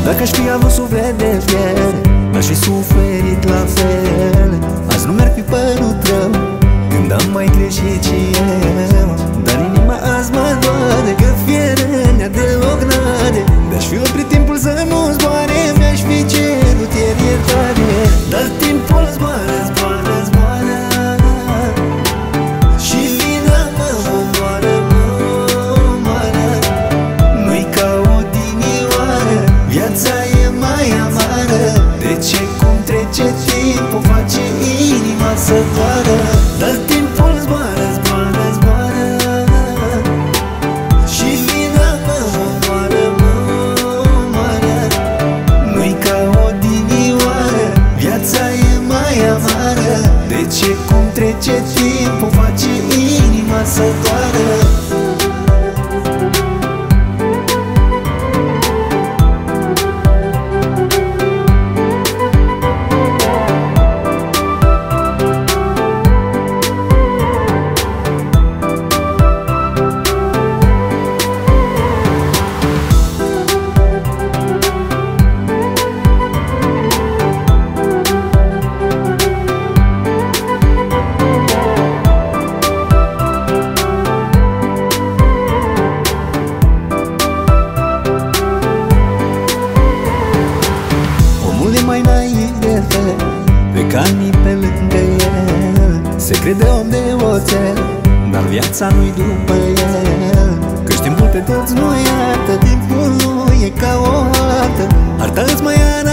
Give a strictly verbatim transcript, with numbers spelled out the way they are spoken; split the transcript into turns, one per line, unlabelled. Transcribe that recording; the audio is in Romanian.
Dacă aș fi avut suflet de fier, aș fi suferit la fel. Azi nu mi-ar fi părut rău când am mai greșit și eu, dar inima azi mă doare că fierea deloc n-are. Mi-aș fi oprit timpul să nu zboare, mi-aș fi cerut ieri iertare. Dar timpul zboară, zboară, zboară și vina mă omoară, mă omoară. Nu-i ca odinioară, viața e mai amară. De ce cum trece timpul face inima să doară? Dar timpul zboară, zboară, zboară și vina mă omoară, mă omoară. Nu-i ca odinioară, viața e mai amară. De ce cum trece timpul face inima să doară? Mai naiv de fel, pe canii pe lângă el. Se crede om de oțel, dar viața nu-i după el. Căci timpul pe toți nu iartă, timpul nu e ca o hartă. Harta îți mai arată